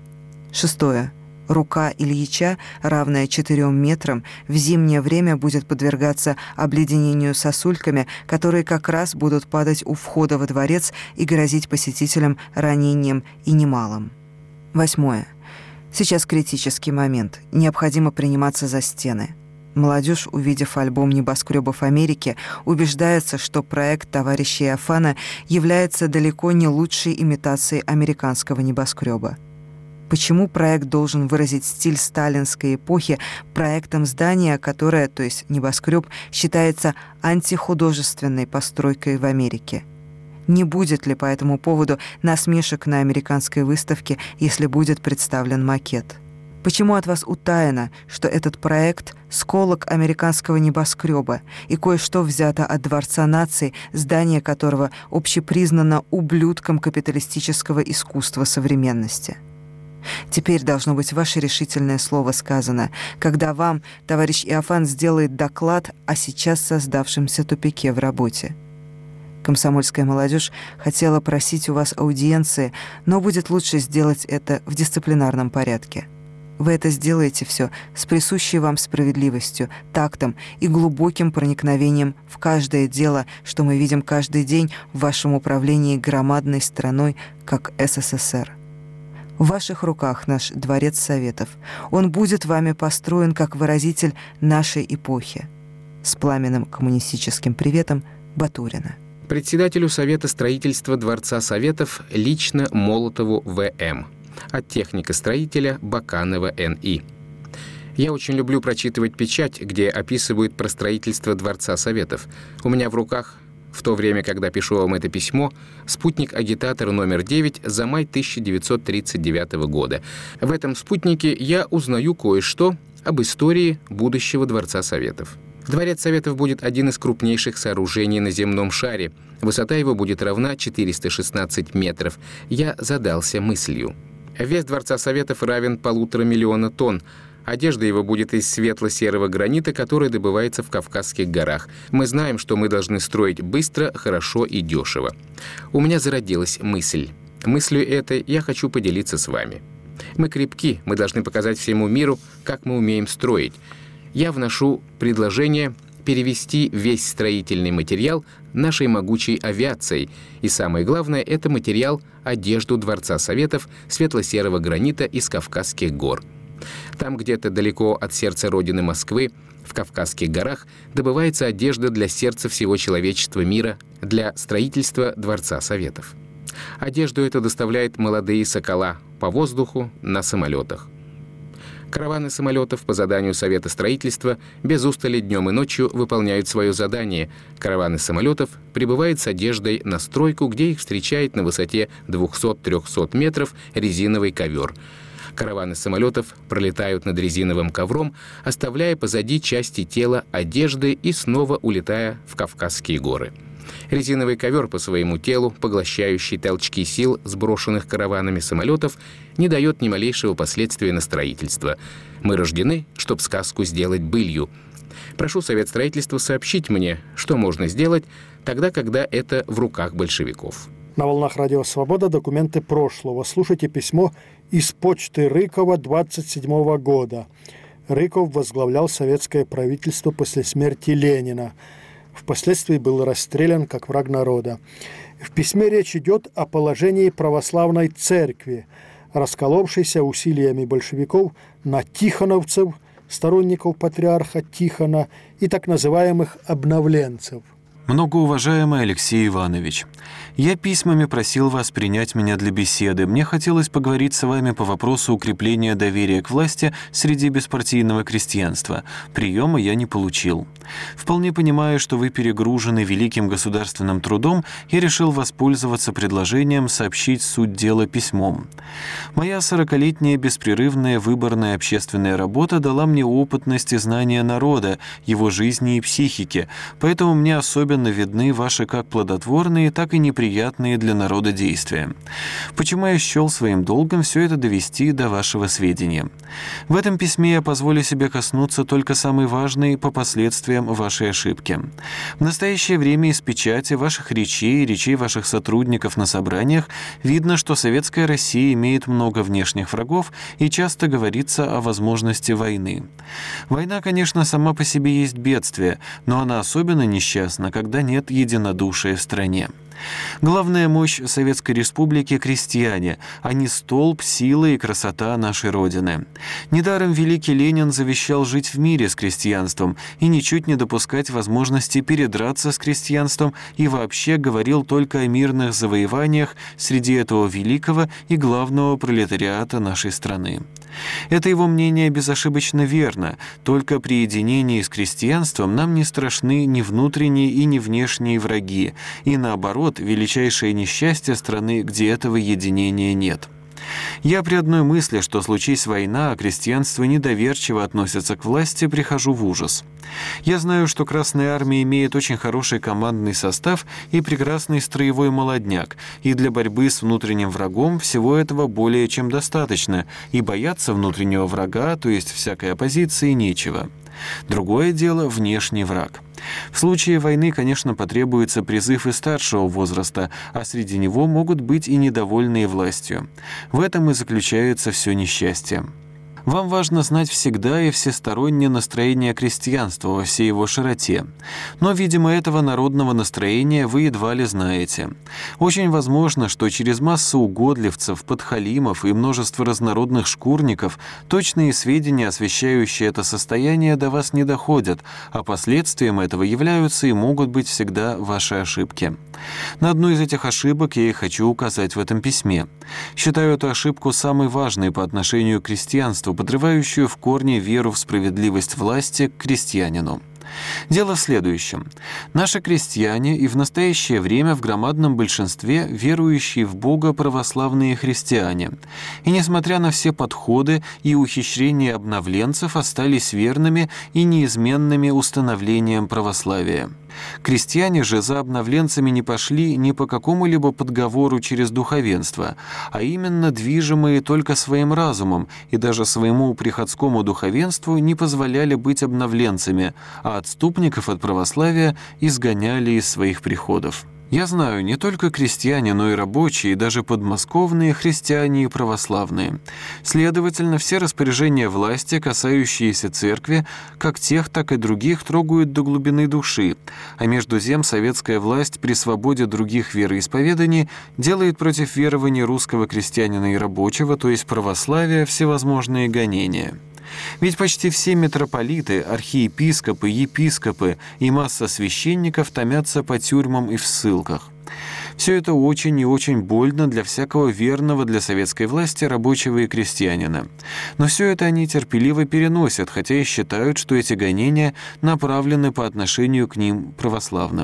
Шестое. Рука Ильича, равная четырем метрам, в зимнее время будет подвергаться обледенению сосульками, которые как раз будут падать у входа во дворец и грозить посетителям ранением и немалым. Восьмое. Сейчас критический момент. Необходимо приниматься за стены. Молодежь, увидев альбом небоскребов Америки, убеждается, что проект товарища Иофана является далеко не лучшей имитацией американского небоскреба. Почему проект должен выразить стиль сталинской эпохи проектом здания, которое, то есть небоскреб, считается антихудожественной постройкой в Америке? Не будет ли по этому поводу насмешек на американской выставке, если будет представлен макет? Почему от вас утаено, что этот проект – сколок американского небоскреба и кое-что взято от Дворца наций, здание которого общепризнано ублюдком капиталистического искусства современности? Теперь должно быть ваше решительное слово сказано, когда вам товарищ Иофан сделает доклад о сейчас создавшемся тупике в работе. Комсомольская молодежь хотела просить у вас аудиенции, но будет лучше сделать это в дисциплинарном порядке. Вы это сделаете все с присущей вам справедливостью, тактом и глубоким проникновением в каждое дело, что мы видим каждый день в вашем управлении громадной страной, как СССР. В ваших руках наш Дворец Советов. Он будет вами построен как выразитель нашей эпохи. С пламенным коммунистическим приветом, Батурина. Председателю Совета строительства Дворца Советов лично Молотову В М. От техника-строителя Баканова Н И. Я очень люблю прочитывать печать, где описывают про строительство Дворца Советов. У меня в руках... В то время, когда пишу вам это письмо, спутник-агитатор номер девять за май тысяча девятьсот тридцать девятого года. В этом спутнике я узнаю кое-что об истории будущего Дворца Советов. Дворец Советов будет один из крупнейших сооружений на земном шаре. Высота его будет равна четыреста шестнадцать метров. Я задался мыслью. Вес Дворца Советов равен полутора миллиона тонн. Одежда его будет из светло-серого гранита, который добывается в Кавказских горах. Мы знаем, что мы должны строить быстро, хорошо и дешево. У меня зародилась мысль. Мыслью этой я хочу поделиться с вами. Мы крепки, мы должны показать всему миру, как мы умеем строить. Я вношу предложение перевести весь строительный материал нашей могучей авиацией. И самое главное, это материал одежду Дворца Советов светло-серого гранита из Кавказских гор. Там где-то далеко от сердца родины Москвы, в Кавказских горах, добывается одежда для сердца всего человечества мира, для строительства Дворца Советов. Одежду эту доставляют молодые сокола по воздуху на самолетах. Караваны самолетов по заданию Совета строительства без устали днем и ночью выполняют свое задание. Караваны самолетов прибывают с одеждой на стройку, где их встречает на высоте двухсот-трехсот метров резиновый ковер. Караваны самолетов пролетают над резиновым ковром, оставляя позади части тела, одежды и снова улетая в Кавказские горы. Резиновый ковер по своему телу, поглощающий толчки сил, сброшенных караванами самолетов, не дает ни малейшего последствия на строительство. Мы рождены, чтобы сказку сделать былью. Прошу Совет строительства сообщить мне, что можно сделать тогда, когда это в руках большевиков. На волнах Радио Свобода документы прошлого. Слушайте письмо из почты Рыкова двадцать седьмого года. Рыков возглавлял советское правительство после смерти Ленина. Впоследствии был расстрелян как враг народа. В письме речь идет о положении православной церкви, расколовшейся усилиями большевиков на тихоновцев, сторонников патриарха Тихона, и так называемых обновленцев. Многоуважаемый Алексей Иванович, я письмами просил вас принять меня для беседы. Мне хотелось поговорить с вами по вопросу укрепления доверия к власти среди беспартийного крестьянства. Приема я не получил. Вполне понимаю, что вы перегружены великим государственным трудом, и решил воспользоваться предложением сообщить суть дела письмом. Моя сорокалетняя беспрерывная выборная общественная работа дала мне опытность и знания народа, его жизни и психики, поэтому мне особенно видны ваши как плодотворные, так и неприятные для народа действия. Почему я счел своим долгом все это довести до вашего сведения? В этом письме я позволю себе коснуться только самой важной по последствиям вашей ошибки. В настоящее время из печати ваших речей и речей ваших сотрудников на собраниях видно, что советская Россия имеет много внешних врагов и часто говорится о возможности войны. Война, конечно, сама по себе есть бедствие, но она особенно несчастна, когда нет единодушия в стране. Главная мощь Советской Республики – крестьяне. Они столб, сила и красота нашей Родины. Недаром великий Ленин завещал жить в мире с крестьянством и ничуть не допускать возможности передраться с крестьянством, и вообще говорил только о мирных завоеваниях среди этого великого и главного пролетариата нашей страны. Это его мнение безошибочно верно, только при единении с крестьянством нам не страшны ни внутренние и ни внешние враги, и наоборот, величайшее несчастье страны, где этого единения нет. Я при одной мысли, что случись война, а крестьянство недоверчиво относится к власти, прихожу в ужас. Я знаю, что Красная Армия имеет очень хороший командный состав и прекрасный строевой молодняк, и для борьбы с внутренним врагом всего этого более чем достаточно, и бояться внутреннего врага, то есть всякой оппозиции, нечего. Другое дело – внешний враг. В случае войны, конечно, потребуется призыв и старшего возраста, а среди него могут быть и недовольные властью. В этом и заключается все несчастье. Вам важно знать всегда и всестороннее настроение крестьянства во всей его широте. Но, видимо, этого народного настроения вы едва ли знаете. Очень возможно, что через массу угодливцев, подхалимов и множество разнородных шкурников точные сведения, освещающие это состояние, до вас не доходят, а последствием этого являются и могут быть всегда ваши ошибки. На одну из этих ошибок я и хочу указать в этом письме. Считаю эту ошибку самой важной по отношению к крестьянству, подрывающую в корне веру в справедливость власти к крестьянину. Дело в следующем. Наши крестьяне и в настоящее время в громадном большинстве верующие в Бога православные христиане. И несмотря на все подходы и ухищрения обновленцев, остались верными и неизменными установлениям православия. Крестьяне же за обновленцами не пошли ни по какому-либо подговору через духовенство, а именно движимые только своим разумом, и даже своему приходскому духовенству не позволяли быть обновленцами, а отступников от православия изгоняли из своих приходов. Я знаю, не только крестьяне, но и рабочие, и даже подмосковные христиане и православные. Следовательно, все распоряжения власти, касающиеся церкви, как тех, так и других, трогают до глубины души, а между тем советская власть при свободе других вероисповеданий делает против верований русского крестьянина и рабочего, то есть православия, всевозможные гонения. Ведь почти все митрополиты, архиепископы, епископы и масса священников томятся по тюрьмам и в ссылках. Все это очень и очень больно для всякого верного для советской власти рабочего и крестьянина. Но все это они терпеливо переносят, хотя и считают, что эти гонения направлены по отношению к ним православным.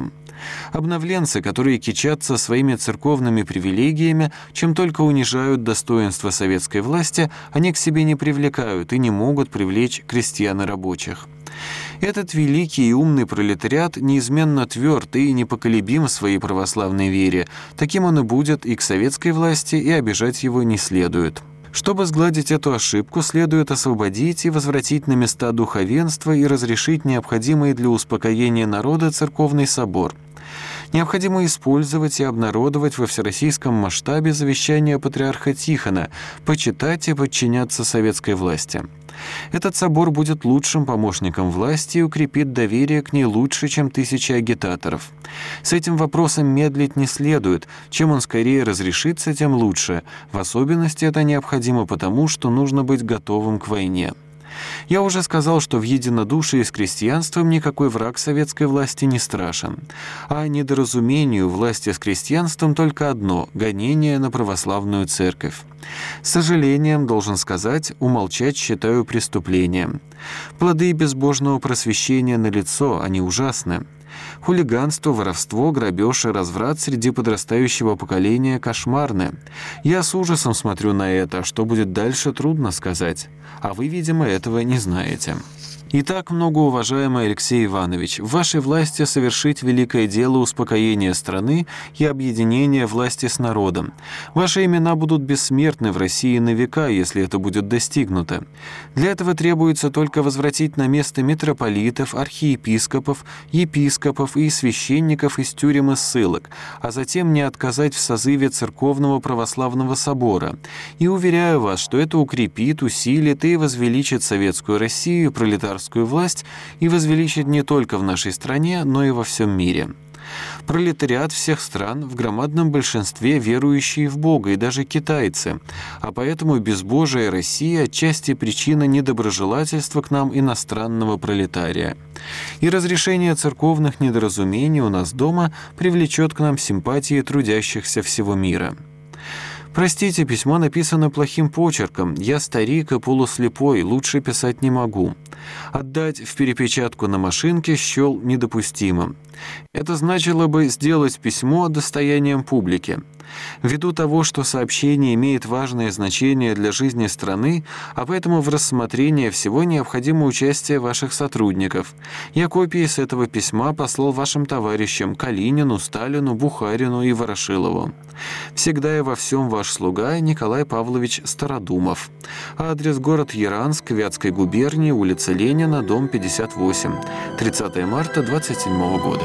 Обновленцы, которые кичатся своими церковными привилегиями, чем только унижают достоинство советской власти, они к себе не привлекают и не могут привлечь крестьян и рабочих. Этот великий и умный пролетариат неизменно тверд и непоколебим в своей православной вере. Таким он и будет и к советской власти, и обижать его не следует. Чтобы сгладить эту ошибку, следует освободить и возвратить на места духовенства и разрешить необходимый для успокоения народа церковный собор. Необходимо использовать и обнародовать во всероссийском масштабе завещание патриарха Тихона, почитать и подчиняться советской власти. Этот собор будет лучшим помощником власти и укрепит доверие к ней лучше, чем тысячи агитаторов. С этим вопросом медлить не следует. Чем он скорее разрешится, тем лучше. В особенности это необходимо потому, что нужно быть готовым к войне. Я уже сказал, что в единодушии с крестьянством никакой враг советской власти не страшен. А недоразумению власти с крестьянством только одно – гонение на православную церковь. С сожалением, должен сказать, умолчать считаю преступлением. Плоды безбожного просвещения налицо, они ужасны. Хулиганство, воровство, грабеж и разврат среди подрастающего поколения кошмарны. Я с ужасом смотрю на это, что будет дальше, трудно сказать. А вы, видимо, этого не знаете. Итак, многоуважаемый Алексей Иванович, в вашей власти совершить великое дело успокоения страны и объединения власти с народом. Ваши имена будут бессмертны в России на века, если это будет достигнуто. Для этого требуется только возвратить на место митрополитов, архиепископов, епископов и священников из тюрем и ссылок, а затем не отказать в созыве Церковного Православного Собора. И уверяю вас, что это укрепит, усилит и возвеличит советскую Россию и пролетарскую власть и возвеличит не только в нашей стране, но и во всем мире. Пролетариат всех стран в громадном большинстве верующие в Бога, и даже китайцы, а поэтому безбожие России отчасти причина недоброжелательства к нам иностранного пролетария. И разрешение церковных недоразумений у нас дома привлечет к нам симпатии трудящихся всего мира. Простите, письмо написано плохим почерком. Я старик и полуслепой, лучше писать не могу. Отдать в перепечатку на машинке счел недопустимым. Это значило бы сделать письмо достоянием публики. Ввиду того, что сообщение имеет важное значение для жизни страны, а поэтому в рассмотрении всего необходимо участие ваших сотрудников. Я копии с этого письма послал вашим товарищам Калинину, Сталину, Бухарину и Ворошилову. Всегда и во всем ваш слуга Николай Павлович Стародумов. Адрес: город Яранск, Вятской губернии, улица Ленина, дом пятьдесят восемь. тридцатое марта двадцать седьмого года.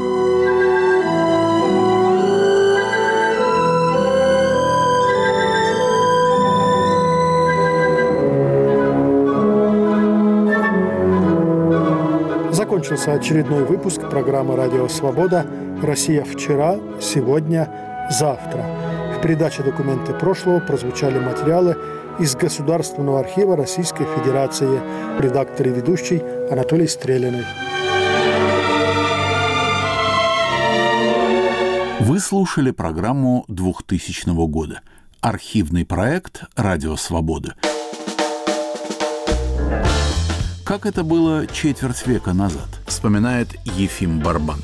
Закончился очередной выпуск программы «Радио Свобода. Россия вчера, сегодня, завтра». В передаче «Документы прошлого» прозвучали материалы из Государственного архива Российской Федерации. Редактор и ведущий Анатолий Стрелянный. Вы слушали программу двухтысячного года. Архивный проект «Радио Свобода». Как это было четверть века назад, вспоминает Ефим Барбан.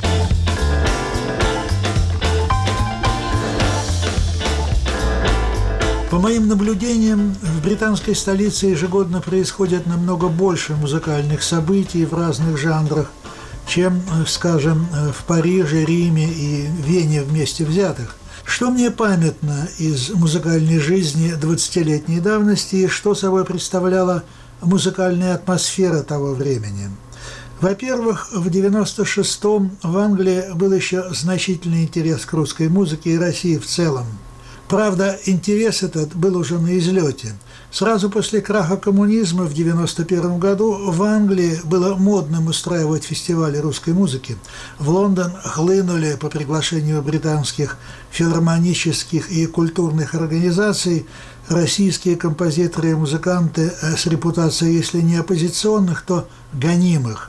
По моим наблюдениям, в британской столице ежегодно происходит намного больше музыкальных событий в разных жанрах, чем, скажем, в Париже, Риме и Вене вместе взятых. Что мне памятно из музыкальной жизни двадцатилетней давности и что собой представляла музыкальная атмосфера того времени? Во-первых, в девяносто шестом в Англии был еще значительный интерес к русской музыке и России в целом. Правда, интерес этот был уже на излете. Сразу после краха коммунизма в девяносто первом году в Англии было модным устраивать фестивали русской музыки. В Лондон хлынули по приглашению британских филармонических и культурных организаций российские композиторы и музыканты с репутацией, если не оппозиционных, то гонимых.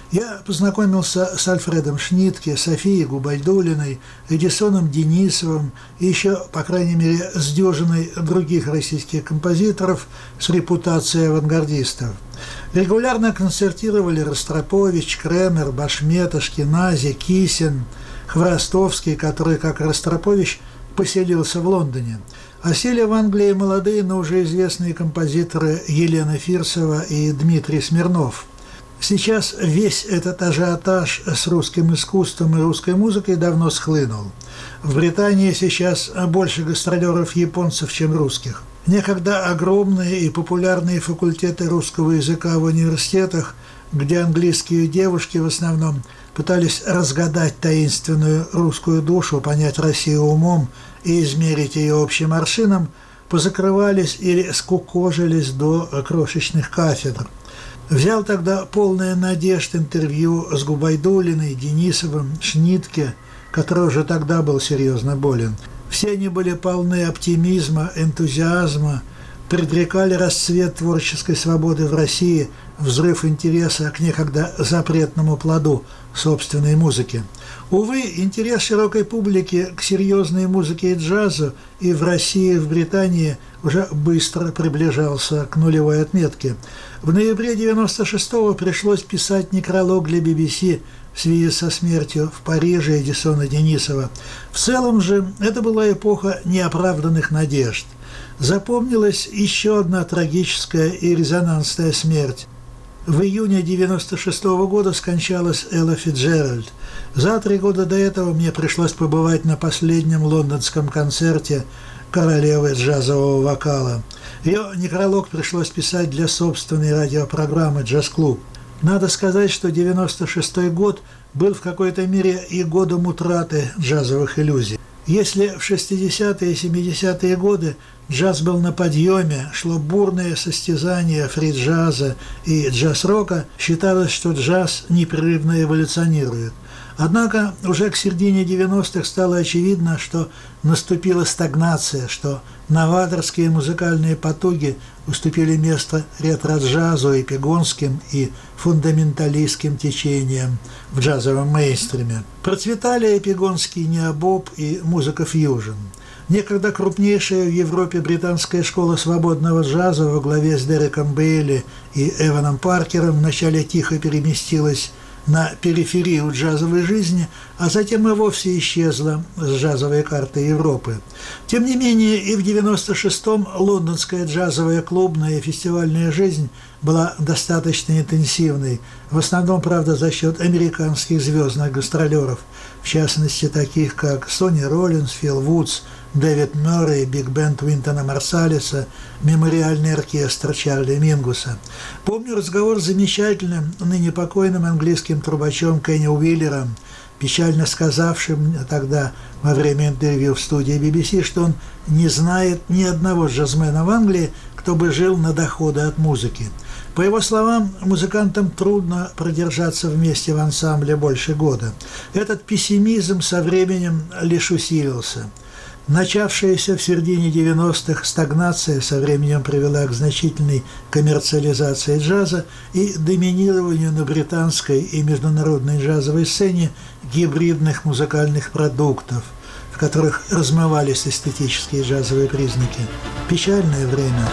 Я познакомился с Альфредом Шнитке, Софией Губайдуллиной, Эдисоном Денисовым и еще, по крайней мере, с дюжиной других российских композиторов с репутацией авангардистов. Регулярно концертировали Ростропович, Кремер, Башмет, Ашкенази, Кисин, Хворостовский, который, как Ростропович, поселился в Лондоне. Осели в Англии молодые, но уже известные композиторы Елена Фирсова и Дмитрий Смирнов. Сейчас весь этот ажиотаж с русским искусством и русской музыкой давно схлынул. В Британии сейчас больше гастролеров японцев, чем русских. Некогда огромные и популярные факультеты русского языка в университетах, где английские девушки в основном пытались разгадать таинственную русскую душу, понять Россию умом и измерить ее общим аршином, позакрывались или скукожились до крошечных кафедр. Взял тогда полное надежд интервью с Губайдуллиной, Денисовым, Шнитке, который уже тогда был серьезно болен. Все они были полны оптимизма, энтузиазма, предрекали расцвет творческой свободы в России, взрыв интереса к некогда запретному плоду собственной музыки. Увы, интерес широкой публики к серьезной музыке и джазу и в России, и в Британии уже быстро приближался к нулевой отметке. В ноябре девяносто шестого пришлось писать некролог для би би си в связи со смертью в Париже Эдисона Денисова. В целом же это была эпоха неоправданных надежд. Запомнилась еще одна трагическая и резонансная смерть. В июне девяносто шестого года скончалась Элла Фицджеральд. За три года до этого мне пришлось побывать на последнем лондонском концерте королевы джазового вокала. Ее некролог пришлось писать для собственной радиопрограммы «Джаз-клуб». Надо сказать, что девяносто шестой год был в какой-то мере и годом утраты джазовых иллюзий. Если в шестидесятые и семидесятые годы джаз был на подъеме, шло бурное состязание фри-джаза и джаз-рока, считалось, что джаз непрерывно эволюционирует. Однако уже к середине девяностых стало очевидно, что наступила стагнация, что новаторские музыкальные потуги уступили место ретро-джазу, эпигонским и фундаменталистским течениям в джазовом мейнстриме. Процветали эпигонский необоб и музыка фьюжн. Некогда крупнейшая в Европе британская школа свободного джаза во главе с Дереком Бейли и Эваном Паркером вначале тихо переместилась на периферию джазовой жизни, а затем и вовсе исчезла с джазовой карты Европы. Тем не менее, и в девяносто шестом лондонская джазовая клубная и фестивальная жизнь была достаточно интенсивной, в основном, правда, за счет американских звездных гастролеров, в частности, таких как Сонни Роллинс, Фил Вудс, Дэвид Мюррей, биг-бенд Уинтона Марсалиса, мемориальный оркестр Чарли Мингуса. Помню разговор с замечательным, ныне покойным английским трубачом Кенни Уиллером, печально сказавшим тогда во время интервью в студии би би си, что он не знает ни одного джазмена в Англии, кто бы жил на доходы от музыки. По его словам, музыкантам трудно продержаться вместе в ансамбле больше года. Этот пессимизм со временем лишь усилился. Начавшаяся в середине девяностых стагнация со временем привела к значительной коммерциализации джаза и доминированию на британской и международной джазовой сцене гибридных музыкальных продуктов, в которых размывались эстетические джазовые признаки. Печальное время.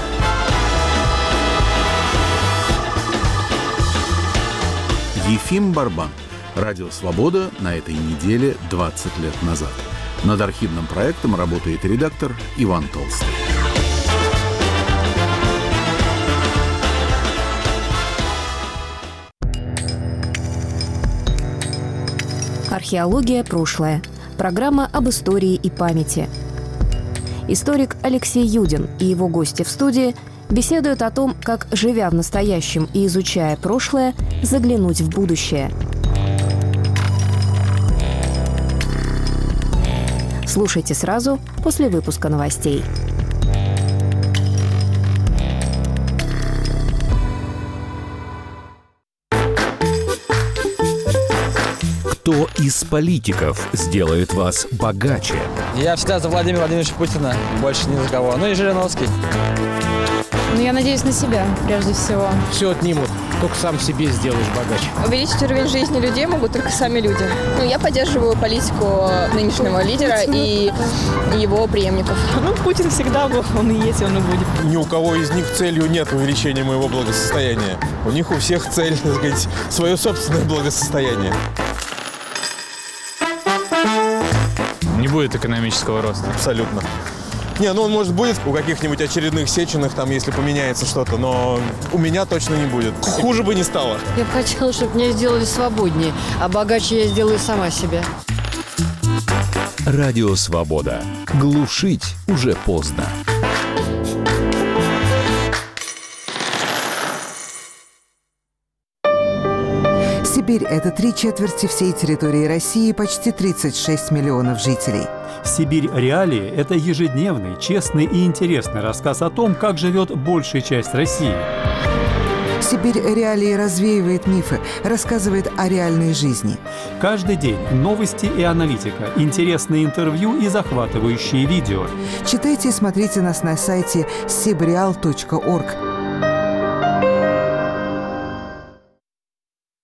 Ефим Барбан. Радио «Свобода» на этой неделе двадцать лет назад. Над архивным проектом работает редактор Иван Толстой. Археология. Прошлое. Программа об истории и памяти. Историк Алексей Юдин и его гости в студии беседуют о том, как, живя в настоящем и изучая прошлое, заглянуть в будущее. Слушайте сразу после выпуска новостей. Кто из политиков сделает вас богаче? Я всегда за Владимира Владимировича Путина, больше ни за кого. Ну и Жириновский. Ну, я надеюсь на себя, прежде всего. Все отнимут. только сам себе сделаешь богаче. Увеличить уровень жизни людей могут только сами люди. Ну, я поддерживаю политику нынешнего лидера и его преемников. Ну, Путин всегда был, он и есть, он и будет. Ни у кого из них целью нет увеличения моего благосостояния. У них у всех цель, так сказать, свое собственное благосостояние. Не будет экономического роста. Абсолютно. Не, ну он, может, будет у каких-нибудь очередных Сеченых, там, если поменяется что-то, но у меня точно не будет. Хуже бы не стало. Я бы хотела, чтобы меня сделали свободнее, а богаче я сделаю сама себя. Радио «Свобода». Глушить уже поздно. Сибирь – это три четверти всей территории России, почти тридцать шесть миллионов жителей. «Сибирь. Реалии» – это ежедневный, честный и интересный рассказ о том, как живет большая часть России. «Сибирь. Реалии» развеивает мифы, рассказывает о реальной жизни. Каждый день новости и аналитика, интересные интервью и захватывающие видео. Читайте и смотрите нас на сайте сибреал точка орг.